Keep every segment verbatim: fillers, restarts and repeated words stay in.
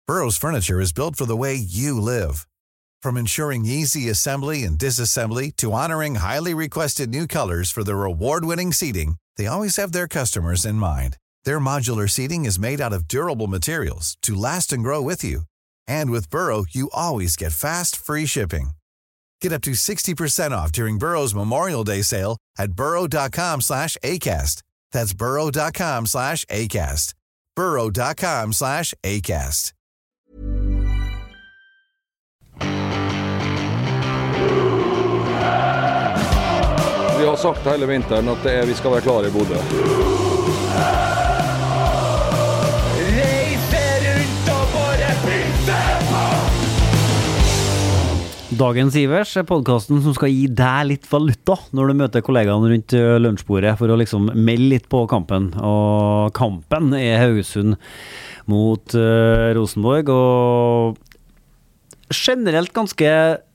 Burrow's furniture is built for the way you live. From ensuring easy assembly and disassembly to honoring highly requested new colors for their award-winning seating, they always have their customers in mind. Their modular seating is made out of durable materials to last and grow with you. And with Burrow, you always get fast, free shipping. Get up to sixty percent off during Burrow's Memorial Day sale at burrow.com slash ACAST. That's burrow.com slash ACAST. burrow.com slash ACAST. Vi har sagt hele vinteren at det er, vi skal være klare i Bodø. Dagens Ivers er podcasten som skal gi deg litt valuta når du møter kollegaene rundt lunsjbordet for å liksom melde litt på kampen. Og kampen er Haugesund mot uh, Rosenborg, og generelt ganske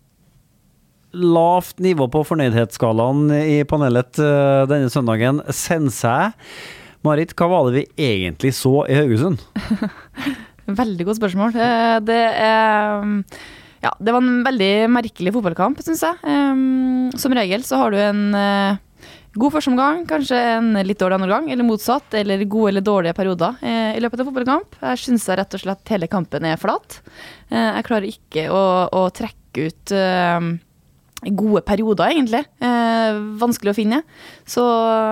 lavt nivå på fornøydhetsskalaen i panelet uh, denne søndagen. Sensei, Marit, hva var det vi egentlig så i Haugesund? Veldig godt spørsmål. Det er... Ja, det var en veldig merkelig fotballkamp, synes jeg. Um, som regel så har du en uh, god førsteomgang, kanskje en litt dårlig andre gang, eller motsatt, eller gode eller dårlige perioder uh, i løpet av fotballkamp. Jeg synes jeg rett og slett hele kampen er flat. Uh, jeg klarer ikke å, å trekke ut uh, gode perioder, egentlig. Uh, vanskelig å finne. Så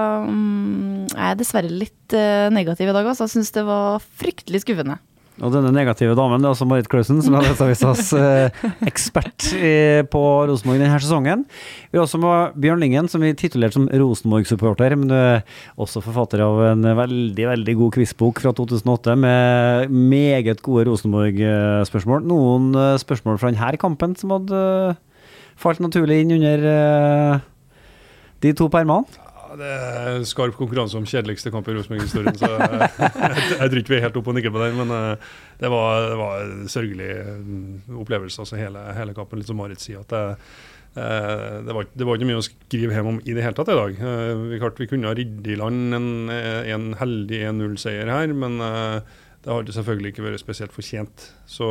um, jeg er dessverre litt uh, negativ i dag, altså. Jeg synes det var fryktelig skuffende. Og denne negative damen, det er også Marit Klausen, som er Adresseavisas eh, ekspert eh, på Rosenborg denne sesongen. Vi har også med Bjørn Lingen, som vi titulert som Rosenborg-supporter, men du er også forfatter av en veldig, veldig god quizbok fra to tusen og åtte med meget gode Rosenborg-spørsmål. Noen eh, spørsmål fra denne kampen som hadde eh, falt naturlig inn under eh, de to permene? Det er skarp konkurranse om kjedeligste kamp i Rosenborg-historien, så jeg, jeg, jeg tror ikke vi er helt oppe og nikker på den, men uh, det var, det var en sørgelig opplevelse, altså hele, hele kampen, litt som Marit sier, at det, uh, det, var, det var ikke mye å skrive hjem om i det hele tatt i dag. Uh, vi, klart, vi kunne ha riddet i land en, en heldig en null-seier her, men uh, det har selvfølgelig ikke vært spesielt fortjent, så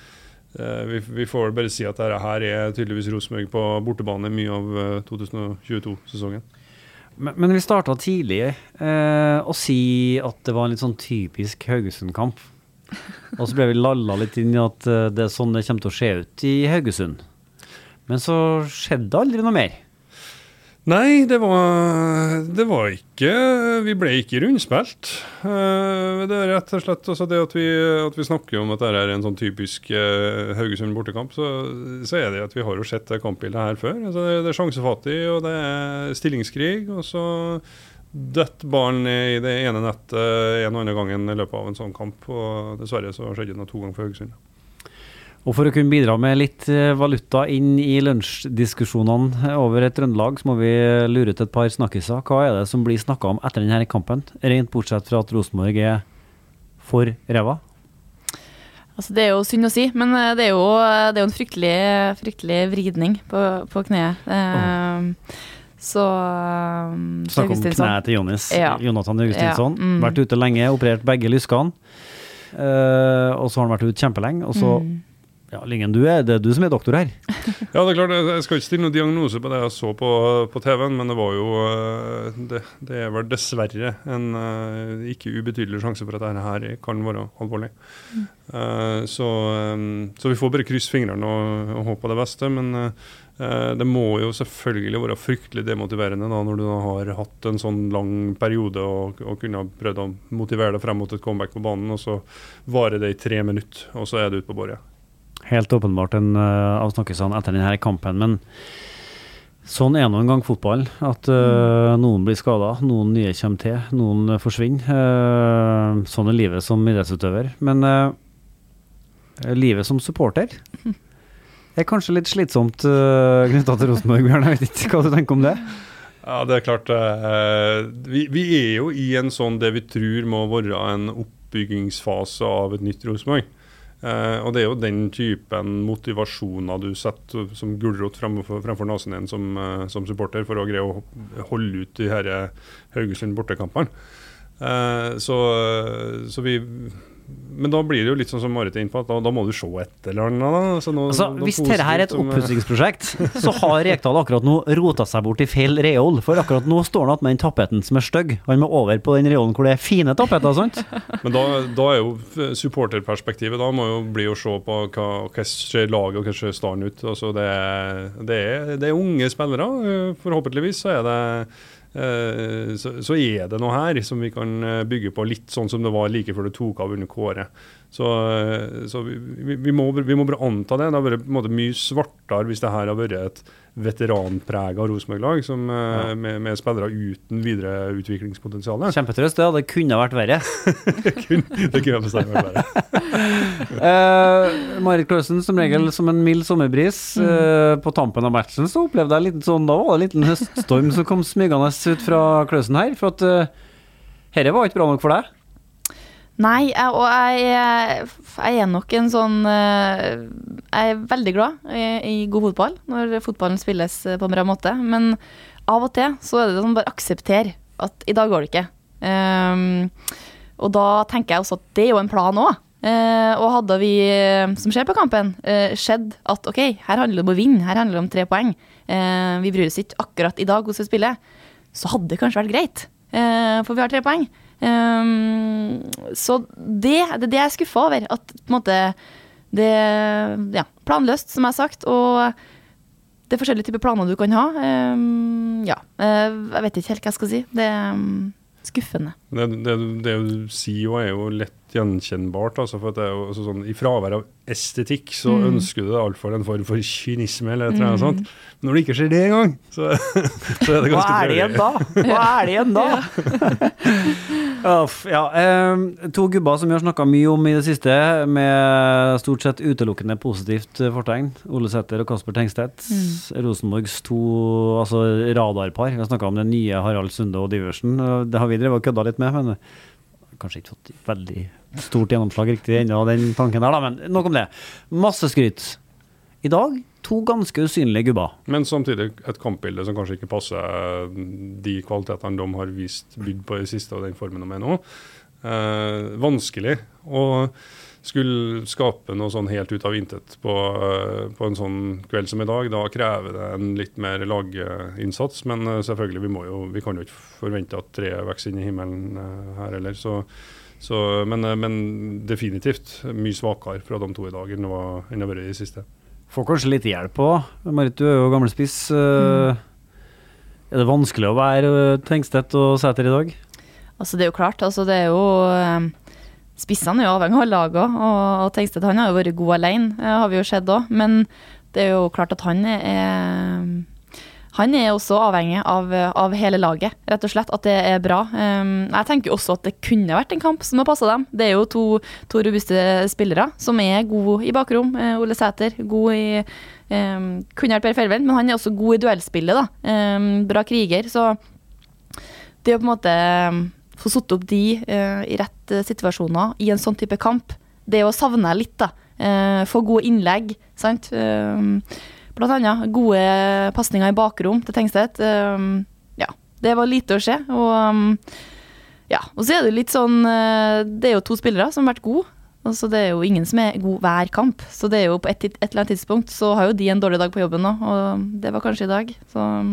uh, vi, vi får bare si at dette her er tydeligvis Rosenborg på bortebane mye av uh, to tusen og tjueto-sesongen. Men, men vi startet tidlig eh, å si at det var en litt sånn typisk Haugesund-kamp. Og så ble vi lalla litt inn i at uh, det er sånn det kommer til å se ut i Haugesund. Men så skjedde aldri noe mer. Nei, det var, det var ikke, vi ble ikke rundspilt. Uh, det er rett og slett altså det at vi, at vi snakker om at det er en sånn typisk uh, Haugesund bortekamp, så, så er det at vi har jo sett kampbildet her før. Altså det, det er sjansefattig, og det er stillingskrig, og så dødt barn i det ene nettet en og annen gangen i løpet av en sånn kamp, og dessverre så skjedde det to ganger for Haugesund. Og for å kunne bidra med litt valuta inn i lunsjdiskusjonene over et Trøndelag, så må vi lure ut et par snakkiser. Hva er det som blir snakket om etter denne kampen? Rent bortsett fra at Rosenborg er for ræva? Altså, det er jo synd å si, men det er jo, det er jo en fryktelig, fryktelig vridning på, på kneet. Oh. Så Snakk om kneet til Jonis, ja. Jonathan Augustinsson. Ja. Mm. Vært ute lenge, operert begge lyskene. Uh, og så har han vært ute kjempelenge, og så mm. Ja, Lingen, du er, det er du som er doktor her. Ja, det er klart, jeg skal ikke stille noen diagnose på det jeg så på, på T V-en, men det var jo, det, det er vel dessverre en uh, ikke ubetydelig sjanse for at dette her kan være alvorlig. Mm. Uh, så, um, så vi får bare krysse fingrene og, og håpe på det beste, men uh, det må jo selvfølgelig være fryktelig demotiverende da, når du da har hatt en sånn lang periode og, og kunne ha prøvd å motivere deg frem mot et comeback på banen, og så varer det i tre minutter, og så er det ut på bordet. Helt åpenbart en uh, avsnakkelse etter denne kampen, men sånn er noen gang fotball, at uh, noen blir skadet, noen nye kommer til, noen uh, forsvinner. Uh, sånn er livet som idrettsutøver. Men uh, livet som supporter er kanskje litt slitsomt uh, knyttet til Rosenborg, Bjørn. Jeg vet ikke hva du tenker om det? Ja, det er klart. Uh, vi, vi er jo i en sånn det vi tror må være en oppbyggingsfase av et nytt Rosenborg. Uh, og det er jo den typen motivasjoner du setter som gulrot fremfor, fremfor nasen din som, uh, som supporter for å greie å holde ut de her Haugesund bortekampene. Uh, så, så vi, men da blir det jo litt sånn som Marit er inne på, at da, da må du se et eller annet. Da. Så nå, altså, hvis dette her er et oppussingsprosjekt, så har Rekdal akkurat nå rota seg bort i feil reol, for akkurat nå står han at med den tappeten som er stygg. Han må over på den reolen hvor det er fine tappeter, sant? Men da, da er jo supporterperspektivet, da må jo bli å se på hva, hva ser laget og hva ser staden ut. Altså, det, er, det, er, det er unge spillere, forhåpentligvis så er det Så, så er det noe her som vi kan bygge på litt sånn som det var like før det tok av under Kåre. Så, så vi, vi, må, vi må bare anta det. Det har vært på en måte mye svartere hvis det her har vært et veteranpreget av Rosenborg-lag som, ja. med, med spillere uten videre utviklingspotensial. Kjempetrøst, ja. Det kunne vært verre. det kunne det kunne bestemt vært verre. uh, Marit Klausen, som regel som en mild sommerbris mm. uh, på tampen av matchen, så opplevde jeg litt sånn, da var det en liten høststorm som kom smygende ut fra Klausen her, for at uh, herre var ikke bra nok for deg. Nei, jeg, og jeg, jeg er nok en sånn Jeg er veldig glad i, i god fotball når fotballen spilles på en bra måte, men av og til så er det sånn bare aksepter at i dag går det ikke. Um, og da tenker jeg også at det er jo en plan også. Uh, og hadde vi, som skjer på kampen, uh, skjedd at ok, her handler det om å vinne, her handler det om tre poeng. Uh, vi bryr oss ikke akkurat i dag hvordan vi spiller, så hadde det kanskje vært greit, uh, for vi har tre poeng. Um, så det, det, det er jeg skuffet over at på en måte det ja, planløst som jeg har sagt, og det er forskjellige typer planer du kan ha. um, ja, jeg vet ikke helt hva jeg skal si. Det er um, skuffende. Det, det, det du sier jo er jo lett gjenkjennbart, altså, for at det er jo altså, sånn, i fravær av estetikk så mm. ønsker du det alt for en form for kynisme eller et eller annet sånt. Men når det ikke skjer det en gang, så, så er det ganske Hva er det igjen da? Hva er det igjen da? Uff, ja, um, to gubber som vi har snakket mye om i det siste, med stort sett utelukkende positivt fortegn. Ole Sæter og Kasper Tengstedt. Mm. Rosenborgs to altså radarpar. Vi har snakket om den nye Harald Sunde og Diversen. Det har vi drevet og kødda litt med, men kanskje ikke fått veldig stort gjennomslag riktig ennå, den tanken der da, men nok om det. Masse skryt. I dag, to ganske usynlige gubber. Men samtidig et kampbilde som kanskje ikke passer de kvalitetene de har vist bygd på i siste og den formen de er nå. Eh, vanskelig å skulle skape noe sånn helt ut av intet på, på en sånn kveld som i dag. Da krever det en litt mer laginnsats, men selvfølgelig, vi, må jo, vi kan jo ikke forvente at tre vokser inn i himmelen her heller. Så, så, men, men definitivt mye svakere fra de to i dag enn det var enn det var i siste. Får kanskje litt hjelp på. Marit, du er jo gammel spiss. Mm. Er det vanskelig å være Tengstedt og Sæter i dag? Altså, det er jo klart. Altså, det er jo... Spissene er jo avhengig av laget, og, og Tengstedt han har jo vært god alene, har vi jo sett også, men det er jo klart at han er, han er også avhengig av, av hele laget, rett og slett, at det er bra. Um, jeg tenker også at det kunne vært en kamp som har passet dem. Det er jo to, to robuste spillere som er gode i bakrom. Uh, Ole Sæter, god i, um, kunne vært Per Feilven, men han er også god i duellspillet da. Um, bra kriger, så det er jo på en måte... få satt opp de uh, i rett uh, situasjoner i en sånn type kamp. Det er å savne litt da. Uh, få gode innlegg, sant? Uh, blant annet gode passninger i bakrom til Tengstedt. Uh, ja, det var lite å se. Og, um, ja, og så er det litt sånn, uh, det er jo to spillere som har vært gode. Altså, det er jo ingen som er god hver kamp. Så det er jo på et, et eller annet tidspunkt så har jo de en dårlig dag på jobben nå, og det var kanskje i dag. Så, um,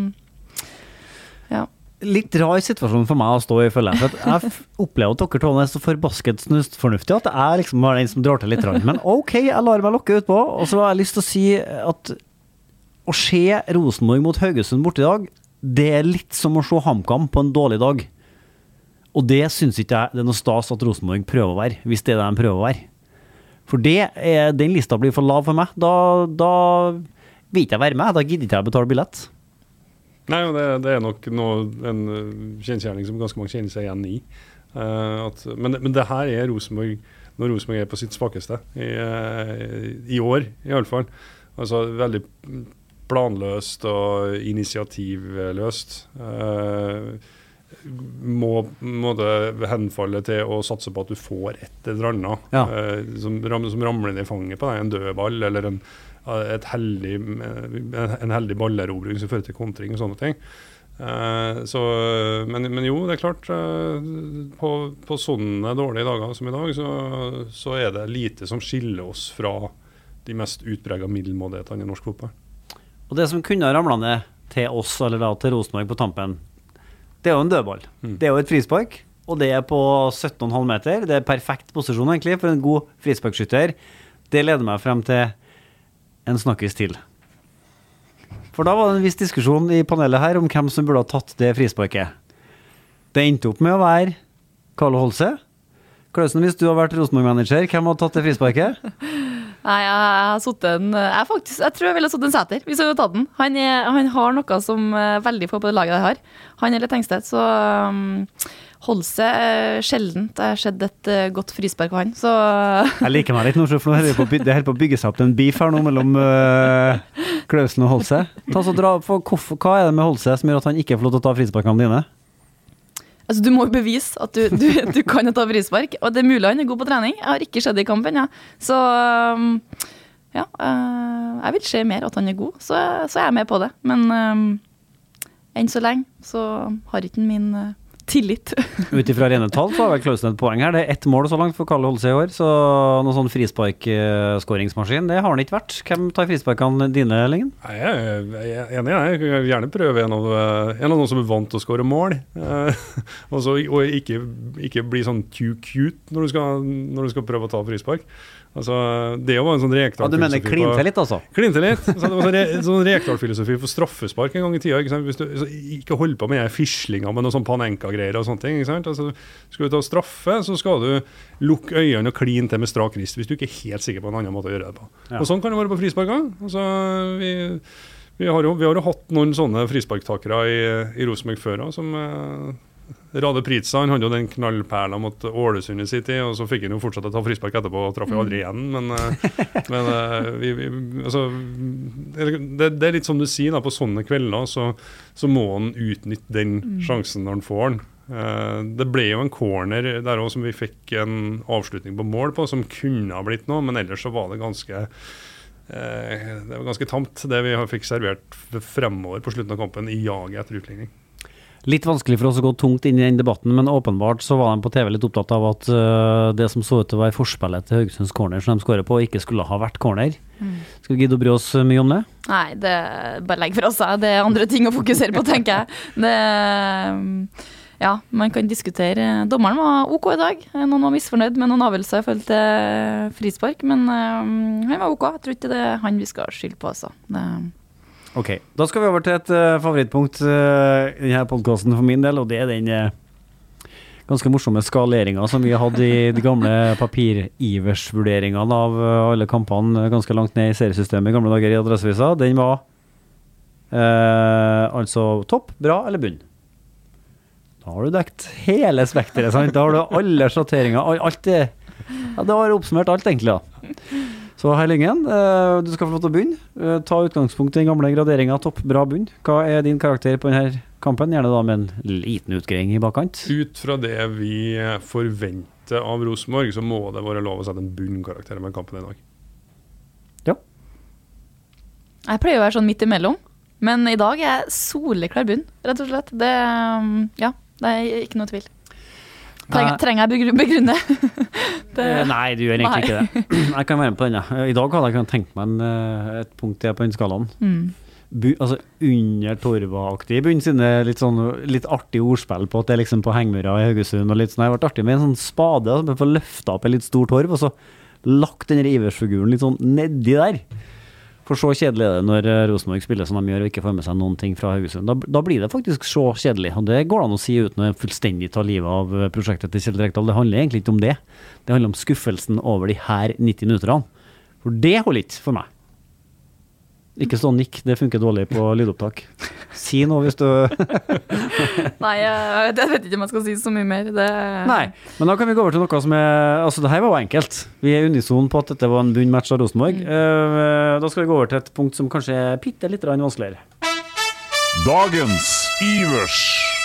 ja. Litt rar situasjon for meg å stå i, følge. For jeg opplever at dere to er så forbasket snustfornuftig at jeg liksom var den som drar til litt rann. Men ok, jeg lar meg lokke ut på, og så har jeg lyst til å si at å se Rosenborg mot Haugesund bort i dag, det er litt som å se HamKam på en dårlig dag. Og det synes ikke jeg det er noe stas at Rosenborg prøver å være, hvis det er det de prøver å være. For det er, den lista blir for lav for meg. Da, da vil ikke jeg være med, da gidder ikke jeg betale billett. Nei, det, det er nok noe, en kjensgjerning som ganske mange kjenner seg igjen i. Uh, at, men, men det her er Rosenborg, når Rosenborg er på sitt svakeste, i, uh, i år i alle fall. Altså veldig planløst og initiativløst. Uh, må, må det henfalle til å satse på at du får et eller annet ja. uh, som, som ramler ned i fanget på deg, en dødball eller en et heldig, en heldig ballerobring som fører til kontring og sånne ting. Uh, så, men, men jo, det er klart, uh, på, på sånne dårlige dager som i dag, så, så er det lite som skiller oss fra de mest utpreget middelmådighetene i norsk fotball. Og det som kunne ha ramlet ned til oss, eller da til Rosenborg på tampen, det er jo en dødball. Mm. Det er jo et frispark, og det er på sytten komma fem meter. Det er perfekt posisjon egentlig for en god frisparkskytter. Det leder meg frem til en snakkes til. For da var det en viss diskusjon i panelet her om hvem som burde ha tatt det frisparket. Det endte opp med å være Carlo Holse. Klausen, hvis du har vært Rosenborg-manager, hvem har tatt det frisparket? Nei, jeg har satt en jeg, faktisk, jeg tror jeg ville satt en Sæter hvis jeg hadde tatt den. Han, er, han har noe som veldig få på det laget jeg har. Han eller Tengstedt, så um, Holse er sjeldent. Jeg har sett et uh, godt frispark av han, så jeg liker meg litt nå, for nå er det helt på å bygge seg opp en beef her nå mellom uh, Klausen og Holse. Ta så dra, for, hvorfor, hva er det med Holse som gjør at han ikke får lov til å ta frisparkene dine? Altså, du må jo bevise at du, du, du kan ta frispark, og det er mulig han er god på trening. Jeg har ikke sett det i kampen, ja. Så um, ja, uh, jeg vil se mer at han er god, så, så er jeg med på det. Men um, enn så lenge så har ikke min uh, tillit. Ut ifra rene tall så har vel Klausen et poeng her. Det er ett mål så langt for Carlo Holse i år, så noen sånn frispark-skåringsmaskin, det har han ikke vært. Hvem tar frisparkene dine, Lingen? Jeg er, jeg er enig, jeg vil gjerne prøve en av, en av noen som er vant til å skåre mål, og, så, og ikke, ikke bli sånn cute når du, skal, når du skal prøve å ta frispark. Altså, det var en sånn Rekdal-filosofi. Ja, du mener klinte litt, altså? Klinte litt. Så det var sånn, re, sånn Rekdal-filosofi for straffespark en gang i tida. Ikke sant? Hvis du så, ikke holder på med fislinger med noen sånn Panenka-greier og sånne ting. Ikke sant? Altså, skal du ta straffe, så skal du lukke øynene og kline til med strak rist, hvis du ikke er helt sikker på en annen måte å gjøre det på. Ja. Og sånn kan det være på frisparker. Altså, vi, vi, har jo, vi har jo hatt noen sånne frisparktakere i, i Rosenborg før, som... Eh, Rade Pritsa, han hadde jo den knallperla mot Ålesund i sin tid, og så fikk han jo fortsatt å ta frispark etterpå, og traff jo aldri igjen, men, men vi, vi, altså, det, det er litt som du sier da, på sånne kvelder, så, så må han utnytte den sjansen når han får den. Det ble jo en corner der også som vi fikk en avslutning på mål på, som kunne ha blitt noe, men ellers så var det ganske det var ganske tamt, det vi fikk servert fremover på slutten av kampen i jaget etter utligning. Litt vanskelig for oss å gå tungt inn i den debatten, men åpenbart så var de på T V litt opptatt av at uh, det som så ut til å være forspillet til Haugesunds corner som de skårer på, ikke skulle ha vært corner. Mm. Skal vi gidde å bry oss mye om det? Nei, det bare legg fra seg. Det er andre ting å fokusere på, tenker jeg. Det, ja, man kan diskutere. Dommeren var ok i dag. Noen var misfornøyd med noen avgjørelser i forhold til frispark, men uh, han var ok. Jeg tror ikke det er han vi skal skylde på, altså. Det Ok, da skal vi over til et uh, favorittpunkt uh, i denne podcasten for min del, og det er den uh, ganske morsomme skaleringen som vi hadde i de gamle papir-ivers-vurderingene av uh, alle kampene ganske langt ned i seriesystemet i gamle dager i Adressevisa. Den var uh, altså topp, bra eller bunn. Da har du dekt hele spekteret, sant? Da har du alle sjatteringer, alt det, ja, det har oppsummert alt egentlig da. Så her Lingen, uh, du skal få lov til å begynne. Uh, ta utgangspunkt i den gamle graderingen, topp, bra bunn. Hva er din karakter på denne kampen? Gjerne da med en liten utgreiing i bakkant. Ut fra det vi forventer av Rosenborg, så må det være lov å sette en bunnkarakter med kampen i dag. Ja. Jeg pleier å være sånn midt imellom, men i dag er jeg soleklar bunn, rett og slett. Det, ja, det er ikke noe tvil. Trenger, trenger jeg begrunne? det, Nei, du gjør egentlig nei. Ikke det. Jeg kan være med på den, ja. I dag hadde jeg kunnet tenkt meg en, et punkt til på den skalaen. Mm. Bu, altså under Torva-aktig bunn, siden det er litt, sånn, litt artig ordspill på at det er liksom på Hengmøra i Haugesund og litt sånn. Det har vært artig med en sånn spade, så for å løfte opp en litt stor torv, og så lagt den Iversfiguren litt sånn nedi der. For så kjedelig er det når Rosenborg spiller som de gjør og ikke får med seg noen ting fra Haugesund. Da, da blir det faktisk så kjedelig, og det går an å si uten å fullstendig ta livet av prosjektet til Kjell Rekdal. Det handler egentlig ikke om det. Det handler om skuffelsen over de her nitti minutterne. For det holder ikke for meg. Ikke sånn nikk, det funker dårlig på lydopptak. Si noe hvis du... Nei, jeg, jeg vet ikke om jeg skal si så mye mer. Det... Nei, men da kan vi gå over til noe som er... Altså, det her var jo enkelt. Vi er unison på at dette var en bunnmatch av Rosenborg. Mm. Uh, da skal vi gå over til et punkt som kanskje er bitte litt vanskeligere. Dagens Ivers.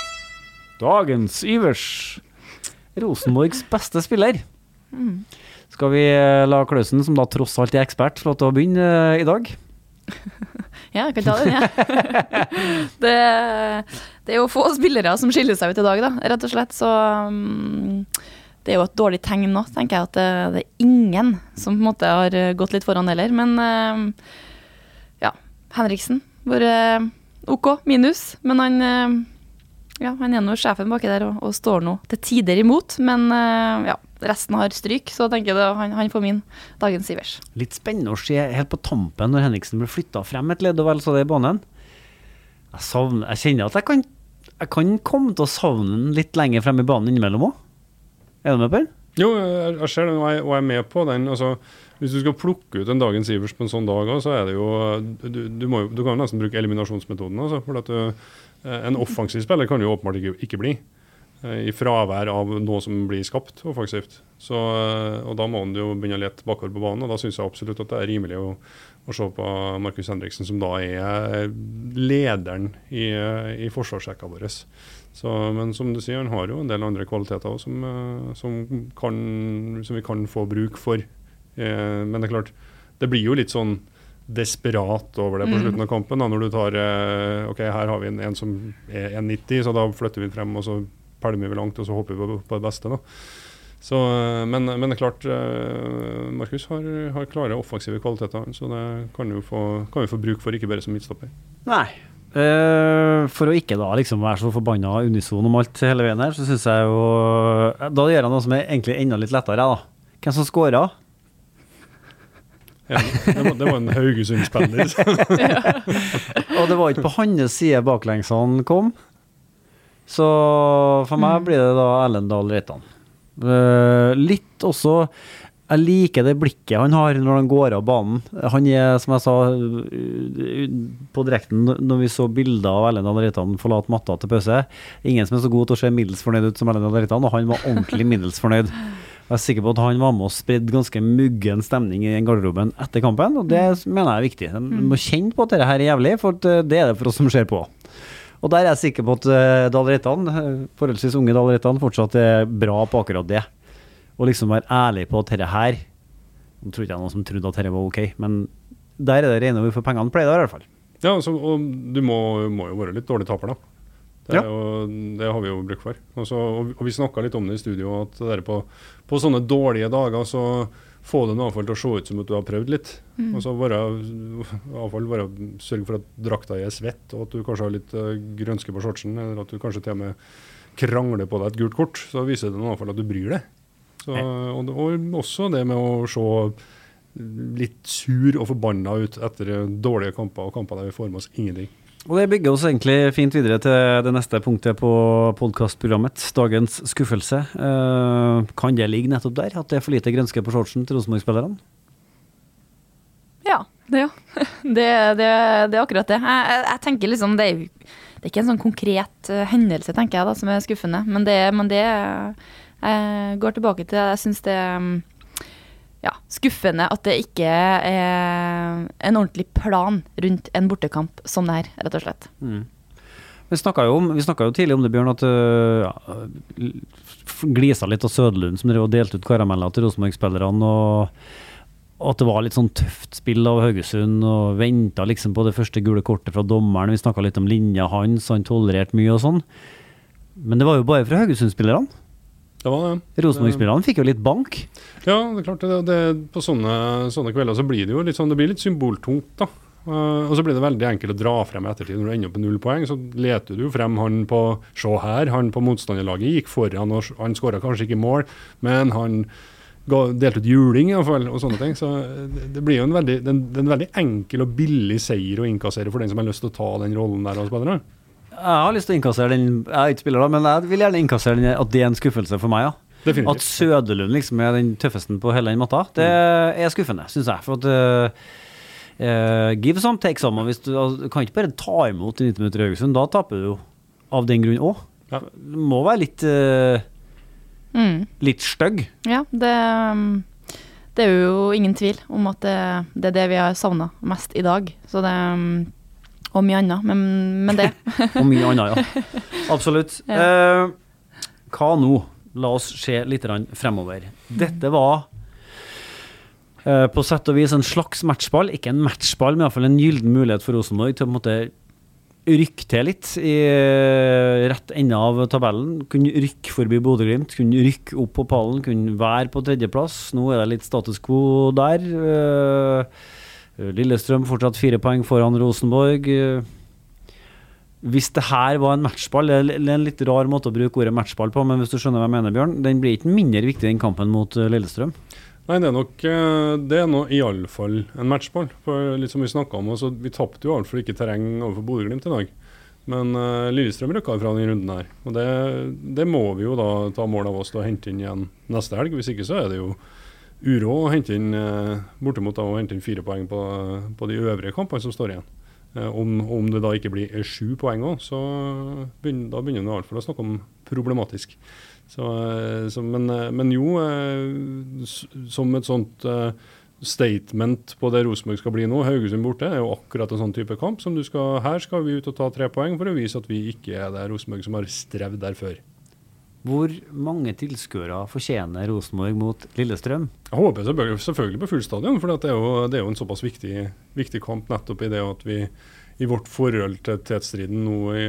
Dagens Ivers. Rosenborgs beste spiller. Mm. Skal vi la Klausen, som da tross alt er ekspert, få lov til å begynne uh, i dag? Ja, jeg kan ta den, ja. det, det er jo få spillere som skiller seg ut i dag, da, rett og slett. Så um, det er jo et dårlig tegn nå, tenker jeg, at det, det er ingen som på en måte har gått litt foran heller. Men um, ja, Henriksen, hvor uh, OK, minus. Men han, uh, ja, han er nå sjefen baki der og, og står nå til tider imot. Men uh, ja, resten har stryk, så tenker jeg det, han, han får min dagens Ivers. Litt spennende å se helt på tampen når Henriksen blir flyttet frem et ledd og vel så det i banen. Jeg savner, jeg kjenner at jeg kan, jeg kan komme til å savne den litt lenger frem i banen innimellom også. Er du med på den? Jo, jeg, jeg ser den, og jeg, og jeg er med på den. Altså, hvis du skal plukke ut en dagens Ivers på en sånn dag, så er det jo, du, du, må, du kan jo nesten bruke eliminasjonsmetoden, altså, for at du, en offensiv spiller kan jo åpenbart ikke, ikke bli. I fravær av noe som blir skapt offensivt. Så, og da må han jo begynne å lete bakover på banen, og da synes jeg absolutt at det er rimelig å, å se på Markus Henriksen, som da er lederen i, i forsvarsrekka vår. Så, men som du sier, han har jo en del andre kvaliteter som, som, kan, som vi kan få bruk for. Eh, men det er klart, det blir jo litt sånn desperat over det på slutten av kampen, da, når du tar, ok, her har vi en, en som er en nitti, så da flytter vi den frem, og så pælmer vi langt, og så håper vi på det beste. Da. Så, men, men det er klart, Markus har, har klare offensive kvaliteter, så det kan, jo få, kan vi få bruk for, ikke bare som midtstopper. Nei. Uh, for å ikke da liksom være så forbanna unison om alt hele veien her, så synes jeg jo, da gjør han noe som er egentlig enda litt lettere, da. Hvem som skårer? Ja, det, var, det var en Haugesund-spiller. Og det var ikke på hans side baklengsene kom. Så for meg blir det da Erlendal Reitan. Uh, litt også, jeg liker det blikket han har når han går av banen. Han er, som jeg sa på direkten, når vi så bilder av Erlendal Reitan forlate matta til pause, ingen som er så god til å se middels fornøyd ut som Erlendal Reitan, og han var ordentlig middels fornøyd. Jeg er sikker på at han var med og spredde ganske muggen stemning i garderoben etter kampen, og det mener jeg er viktig. De må kjenne på at dette her er jævlig, for det er det for oss som ser på. Og der er jeg sikker på at uh, Dahl Reitan, forholdsvis unge Dahl Reitan, fortsatt er bra på akkurat det. Og liksom være ærlig på at dette her, jeg tror ikke jeg noen som trodde at dette var ok, men der er det rene vi får pengene pleier det i hvert fall. Ja, altså, og du må, må jo være litt dårlig taper da. Det, ja. er jo, det har vi jo bruk for. Også, og, og vi snakket litt om det i studio, at det er på, på sånne dårlige dager, så få det i hvert fall til å se ut som at du har prøvd litt. Mm. Og så bare, i hvert fall bare sørge for at drakta er svett, og at du kanskje har litt uh, grønske på shortsen, eller at du kanskje til og med krangler på deg et gult kort, så viser det i hvert fall at du bryr deg. Så, og, og også det med å se litt sur og forbanna ut etter dårlige kamper, og kamper der vi får med oss ingenting. Og det bygger oss egentlig fint videre til det neste punktet på podcastprogrammet, dagens skuffelse. Uh, kan det ligge nettopp der, at det er for lite grønske på shortsen til Rosenborg-spillerne? Ja, det, ja. det, det, det er akkurat det. Jeg, jeg, jeg tenker liksom, det er, det er ikke en sånn konkret uh, hendelse, tenker jeg da, som er skuffende, men det, men det uh, går tilbake til, jeg synes det um, ja, skuffende at det ikke er en ordentlig plan rundt en bortekamp som det her, rett og slett. Mm. Vi snakket jo, om, vi snakket jo tidlig om det, Bjørn, at uh, ja, glisa litt av Søderlund som drev og delte ut karameller til Rosenborg-spillerne, og, og at det var litt sånn tøft spill av Haugesund, og ventet liksom på det første gule kortet fra dommeren. Vi snakket litt om linja hans, han tolererte mye og sånn. Men det var jo bare fra Haugesund-spillerne. Det var det. Rosenborg-spillerne fikk jo litt bank. Ja, det er klart. Det, det, på sånne, sånne kvelder så blir det jo litt sånn, det blir litt symboltungt da. Uh, og så blir det veldig enkelt å dra frem i ettertid. Når du ender opp på null poeng, så leter du frem han på, se her, han på motstanderlaget gikk foran, og han skåret kanskje ikke mål, men han ga, delte ut juling i hvert fall, og sånne ting. Så det, det blir jo en veldig, det, det er en veldig enkel og billig seier å innkassere for den som har lyst til å ta den rollen der og spillere. Jeg har lyst til å innkassere den, jeg er ikke spiller da, men jeg vil gjerne innkassere den, at det er en skuffelse for meg, ja. Definitivt. At Søderlund liksom er den tøffelsen på hele den matta, det er skuffende, synes jeg. For at uh, uh, give some, take some, og hvis du, altså, du kan ikke bare ta imot i nitti minutter i Haugesund, da taper du jo av den grunn også. Ja. Det må være litt, uh, mm. litt støgg. Ja, det, det er jo ingen tvil om at det, det er det vi har savnet mest i dag, så det og mye annet, men, men det. Og mye annet, ja. Absolutt. Ja. Uh, hva nå? La oss se litt fremover. Dette var Eh, på sett og vis en slags matchball, ikke en matchball, men i hvert fall en gylden mulighet for Rosenborg til å på en måte rykke til litt i rett ende av tabellen, kunne rykke forbi Bodø/Glimt, kunne rykke opp på pallen, kunne være på tredjeplass. Nå er det litt status quo der. Eh, Lillestrøm fortsatt fire poeng foran Rosenborg. Eh, hvis det her var en matchball, det er en litt rar måte å bruke ordet matchball på, men hvis du skjønner hva jeg mener, Bjørn, den blir ikke mindre viktig i den kampen mot Lillestrøm. Nei, det er nok det er nå i alle fall en matchball. For litt som vi snakket om, altså, vi tappte jo alt for ikke terreng overfor Bodø/Glimt i dag. Men uh, Lillestrøm røkker fra den runden her. Og det, det må vi jo da ta mål av oss til å hente inn igjen neste helg. Hvis ikke så er det jo uro å hente inn, uh, bortimot da, å hente inn fire poeng på, på de øvrige kampene som står igjen. Uh, om, om det da ikke blir sju poeng også, så begynner, da begynner vi i alle fall å snakke om problematisk. Så, så, men, men jo, som et sånt statement på det Rosenborg skal bli nå, Haugesund borte, er jo akkurat en sånn type kamp som du skal, her skal vi ut og ta tre poeng for å vise at vi ikke er det Rosenborg som har strevd der før. Hvor mange tilskuere fortjener Rosenborg mot Lillestrøm? Jeg håper selvfølgelig, selvfølgelig på full stadion, for det er, jo, det er jo en såpass viktig, viktig kamp nettopp i det at vi i vårt forhold til tetstriden nå i,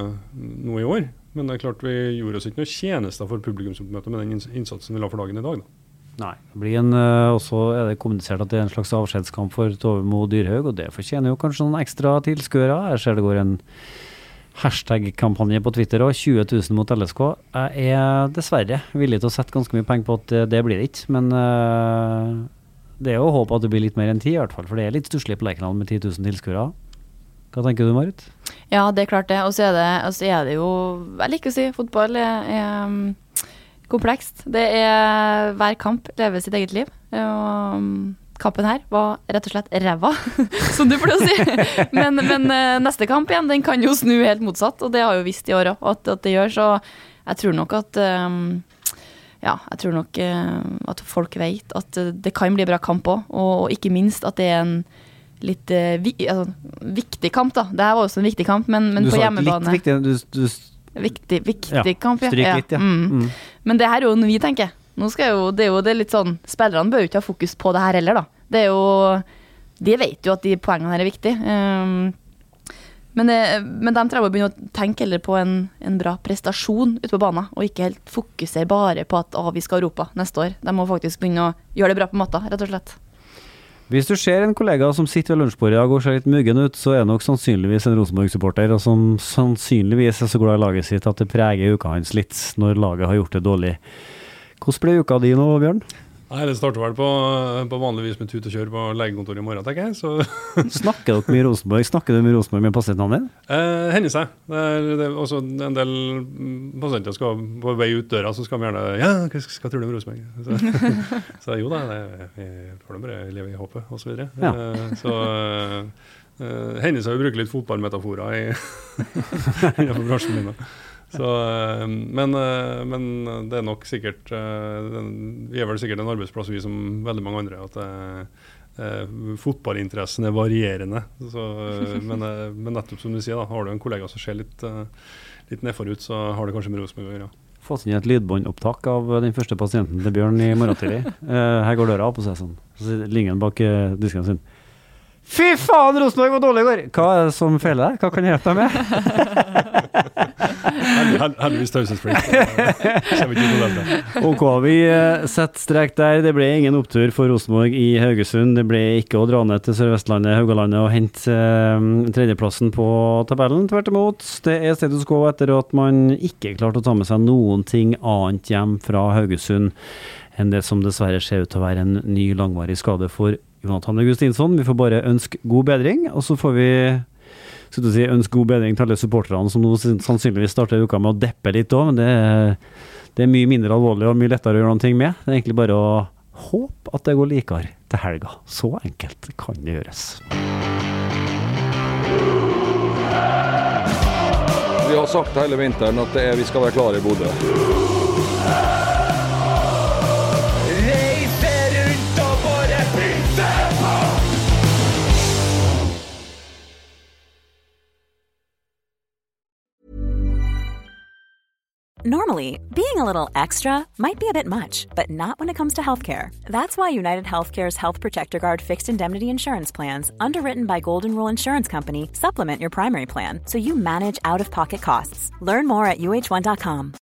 nå i år. Men det er klart vi gjorde oss ikke noe tjenester for publikumsoppmøte med den innsatsen vi la for dagen i dag. Da. Nei, det blir en, også er det kommunisert at det er en slags avskjedskamp for Tove Mo Dyrhaug, og det fortjener jo kanskje noen ekstra tilskuere. Jeg ser det går en hashtag-kampanje på Twitter og tjue tusen mot L S K. Jeg er dessverre villig til å sette ganske mye penger på at det blir det ikke, men uh, det er jo å håpe at det blir litt mer enn ti i hvert fall, for det er litt stusslig på Lerkendal med ti tusen tilskuere. Hva tenker du, Marit? Ja, det er klart det. Og så er det, altså er det jo, jeg liker å si, fotball er, er um, komplekst. Det er hver kamp lever sitt eget liv. Og um, kampen her var rett og slett ræva, som du pleier å si. Men, men uh, neste kamp igjen, den kan jo snu helt motsatt, og det har jo visst i år også, at, at det gjør. Så jeg tror nok at, um, ja, jeg tror nok uh, at folk vet at uh, det kan bli bra kamp også, og, og ikke minst at det er en litt uh, vi, altså, viktig kamp da. Det her var også en viktig kamp, men, men på hjemmebane. Du sa litt viktig, du, du Viktig, viktig ja, kamp, ja. Stryk litt, ja. Mm. Mm. Men det her er jo når vi tenker. Nå skal jo, det er jo det er litt sånn, spillerne bør jo ikke ha fokus på det her heller da. Det er jo, de vet jo at de poengene her er viktige. Um, men, det, men de tror jeg må begynne å tenke heller på en, en bra prestasjon ute på banen, og ikke helt fokusere bare på at å, vi skal ha Europa neste år. De må faktisk begynne å gjøre det bra på matta, rett og slett. Hvis du ser en kollega som sitter ved lunsjbordet og går seg litt muggen ut, så er det nok sannsynligvis en Rosenborg-supporter, og som sannsynligvis er så glad i laget sitt at det preger uka hans litt når laget har gjort det dårlig. Hvordan ble uka di nå, Bjørn? Nei, det starter vel på, på vanligvis med tut og kjør på legekontoret i morgen, tenker jeg. Så. Snakker dere med Rosenborg? Snakker du med Rosenborg med pasientnavnet din? Eh, hender seg. Det er, det er også en del pasienter skal på vei ut døra, så skal vi gjerne, ja, hva skal tror du med Rosenborg? Så, så jo da, det, vi får bare leve i håpet, og så videre. Ja. Eh, så eh, hender seg å bruke litt fotballmetaforer i, innenfor bransjen min da. Så, men, men det er nok sikkert vi er vel sikkert en arbeidsplass vi som veldig mange andre at eh, fotballinteressen er varierende så, men, men nettopp som du sier da, har du en kollega som ser litt, litt nedforut så har det kanskje med Rosenborg å gjøre. Fått inn et lydbåndopptak av den første pasienten til Bjørn i morgen tidlig. eh, her går døra på seg sånn, så ligger han bak eh, disken sin. Fy faen, Rosenborg var dårlig i går! Hva er det som feiler deg? Hva kan jeg hjelpe deg med? Heldigvis taushetsplikt. Ok, vi setter strek der. Det ble ingen opptur for Rosenborg i Haugesund. Det ble ikke å dra ned til Sør-Vestlandet, Haugalandet og hente eh, tredjeplassen på tabellen. Tvert imot, det er status quo etter at man ikke klarte å ta med seg noen ting annet hjem fra Haugesund enn det som dessverre ser ut til å være en ny langvarig skade for Jonathan Augustinsson. Vi får bare ønske god bedring, og så får vi så å si, ønske god bedring til alle supporterne som nå sannsynligvis starter uka med å deppe litt også, men det er, det er mye mindre alvorlig og mye lettere å gjøre noen ting med. Det er egentlig bare å håpe at det går likere til helga. Så enkelt kan det gjøres. Vi har sagt hele vinteren at det er, vi skal være klare i Bodø. Normally, being a little extra might be a bit much, but not when it comes to healthcare. That's why United Healthcare's Health Protector Guard fixed indemnity insurance plans, underwritten by Golden Rule Insurance Company, supplement your primary plan so you manage out-of-pocket costs. Learn more at U H one dot com.